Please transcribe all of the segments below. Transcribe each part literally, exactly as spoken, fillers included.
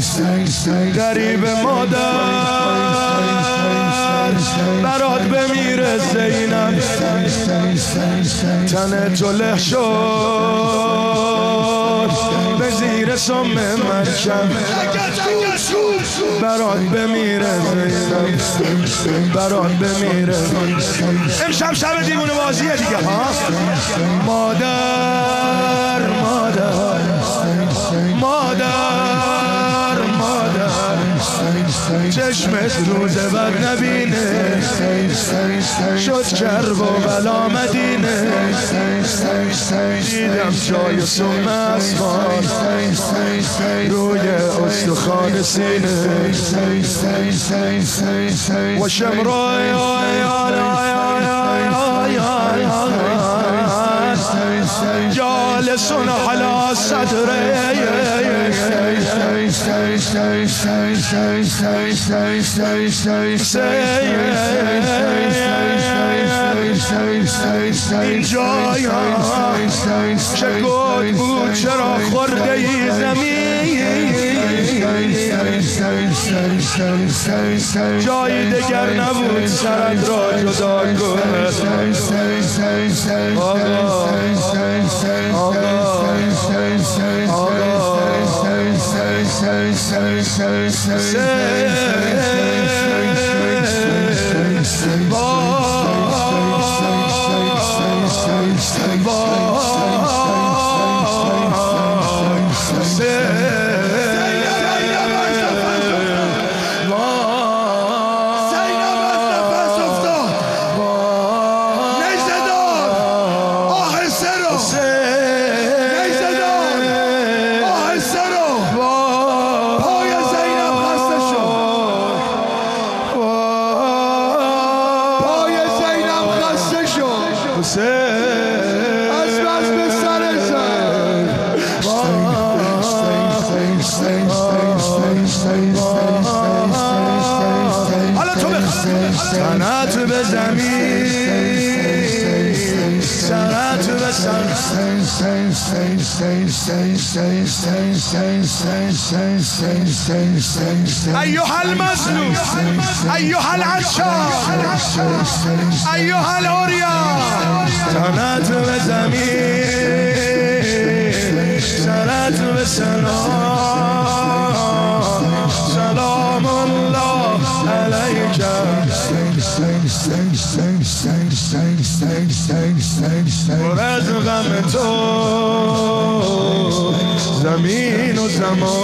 غریب مادر برات بمیره زینب تن تو له شد به زیر سم مرکب برات بمیره زینب برات بمیره امشب شب دیوونه بازیه دیگه ها مادر مادر مادر مادر چشمت روز بد نبینه شد کرب و بلا مدینه دیدم جای سم اسمان روی استخوان سینه و شمرای جالسون على صدره این جایم چه گود بود چرا خورده ای زمین جایی دگر نبود سرت را جدا کن آقا سنت به زمین سنت به سنت ایها المظلوم ایها العشاق ایها العریان سنت به زمین سنت به سلام سلام الله علیک پر از غم تو زمین و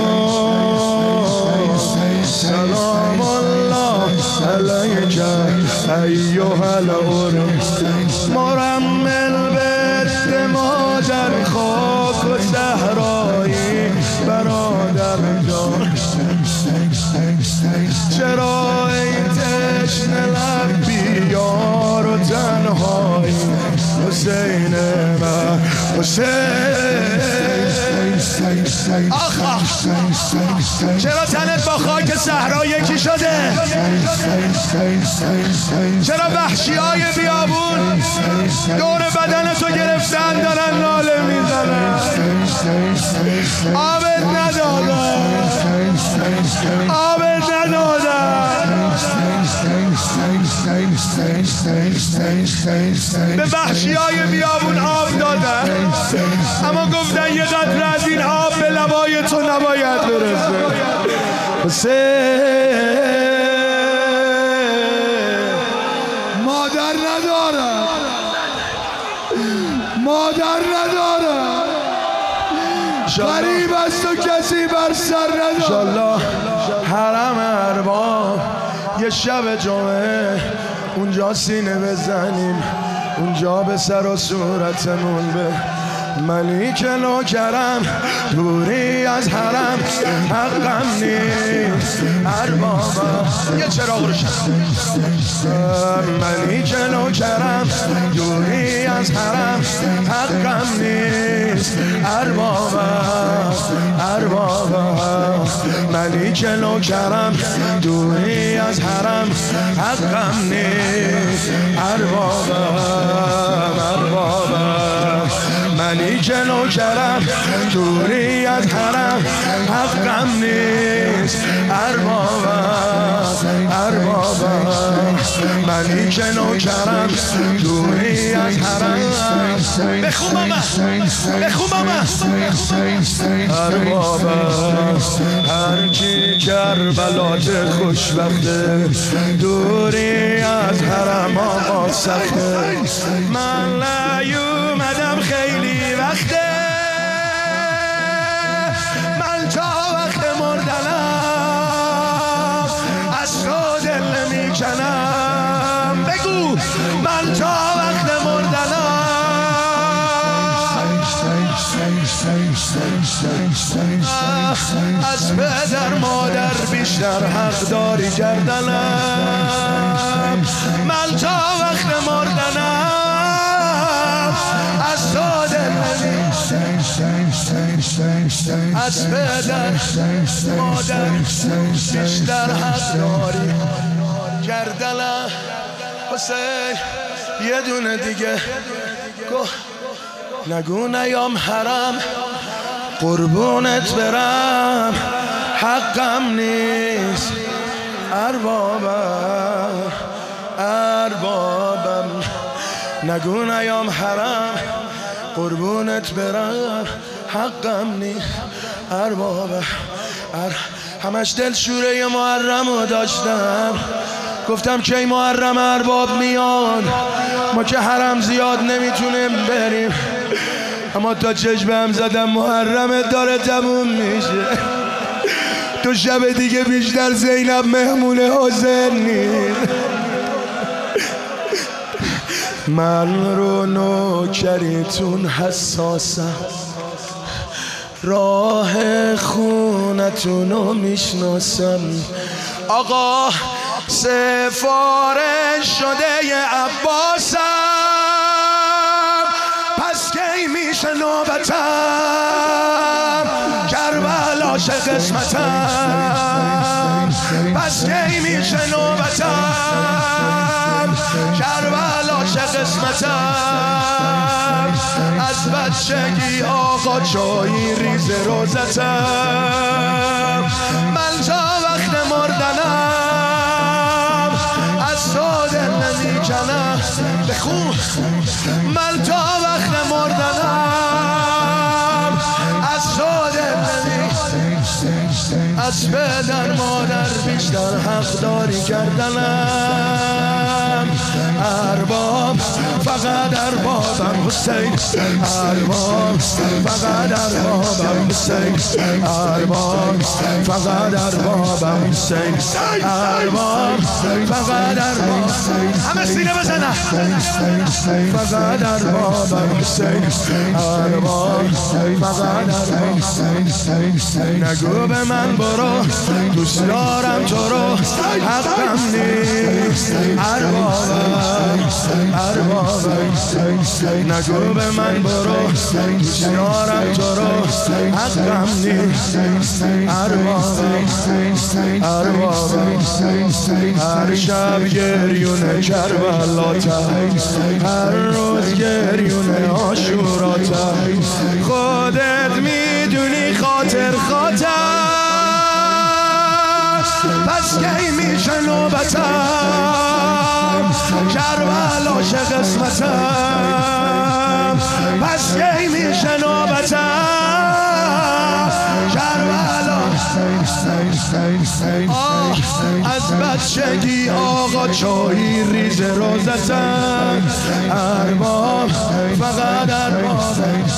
زمان سلام الله علیک ایها العریان مرمل به مادر خاک و صحرایی برادر جان چرا ای تشنه لب بیار و تنهایی حسین من حسین آخ آخ چرا تنت با خاک صحرا یکی شده چرا وحشیای بیابون دور بدن تو گرفتن دارن ناله میزنن آبت ندادن آبت ندادن به وحشیای بیابون آب دادن اما گفتن یه قطره از این آب به لبای تو نباید برسه حسین مادر ندارم مادر ندارم غریب از تو کسی بر سر ندارم انشالله حرم ارباب یه شب جمعه اونجا سینه بزنیم اونجا به سر و صورتمون به ملیک نوکرم دوری از حرم حقم نیست اربابم یه چراغ روشن ملیک نوکرم دوری از حرم حقم نیست اربابم اربابم ملیک نوکرم دوری از حرم حقم نیست اربابم اربابم ملیک نوکرم دوری از حرم حقم نیست اربابم اربابم منی که نوکرم دوری از حرم بخون ماما بخون ماما اربابم هر کی کربلات خوشبخته دوری از حرم آقا سخته من نیومدم خیلی وقته من تا وقت مردنم از تو دل نمیکنم بگو من تا وقت مردنم از پدر مادر بیشتر حق داری گردنم من تا وقت مردنم از تو دل از پدر مادر بیشتر حق داری گردنم حسین یه دونه دیگه نگو نیام حرم قربونت برم حقم نیست اربابم اربابم نگو نیام حرم قربونت برم حقم نیست اربابم ار... همش دل شوره محرمو داشتم گفتم کی محرم ارباب میان ما که حرم زیاد نمیتونیم بریم اما تا چشم هم زدم محرم داره تموم میشه تو شب دیگه بیشتر زینب مهمون حسین نیست من رو نوکریتون حساسم راه خونتونو میشناسم آقا سفارش شده عباسم پس کی میشه نوبتم کربلاش قسمتم پس کی میشه نوبتم کربلاش قسمتم از بچگی آقا چایی ریز روزتم من تا وقت مردنم از تو دل نمیکنم بخون من تا وقت مردنم از تو دل نمیکنم از پدر مادر بیشتر حق داری کردنم ارباب فقط اربابم حسین ارباب فقط اربابم حسین ارباب فقط اربابم حسین ارباب فقط ارباب همه سینه بزنن فقط اربابم حسین ارباب فقط ارباب نگو به من برو دوست دارم تو رو حقم نیست اربابم اربابم نگو به من برو دوست دارم تو رو حقم نیست اربابم اربابم هر شب گریون کربلاتا هر روز گریون عاشوراتا خودت میدونی خاطر خاطر پس کی میشه نوبتم کربلاش قسمتم پس کی میشه نوبتم کربلا از بچگی آقا چایی ریز روزتم ارباب فقط ارباب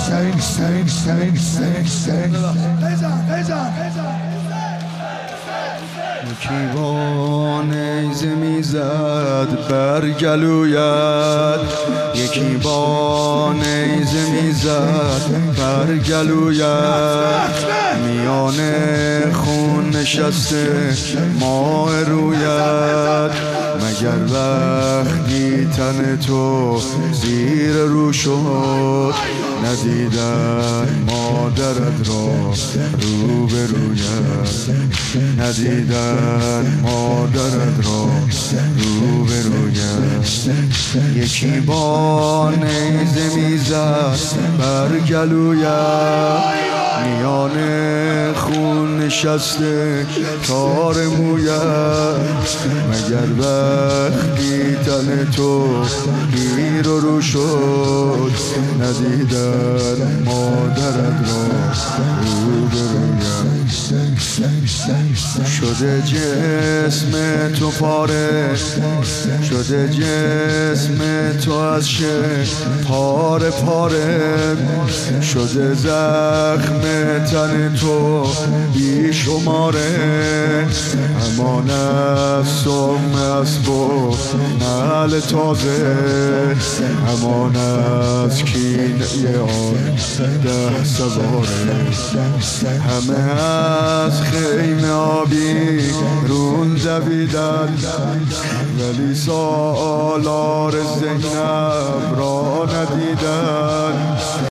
یکی با نیزه میزد بر گلویت یکی با نیزه میزد بر گلویت میان خون نشسته ماه رویت مگر وقتی تن تو زیر رو شد ندیدن مادرت را رو به رویت ندیدن مادرت را رو به رویت یکی با نیزه میزد بر گلویت میان خون نشسته تار مویت، مگر وقتی تن تو گیر و رو شد ندیدن مادرت را روبرویم. شده جسم تو پاره، شده جسم تو از شه پاره پاره، شده زخم تن تو بی شماره. همان از سم اسب و نعل تازه، همان از کینه آن ده سواره. همه از خیمه آبی رون دویدن، ولی سالار زینب را ندیدن.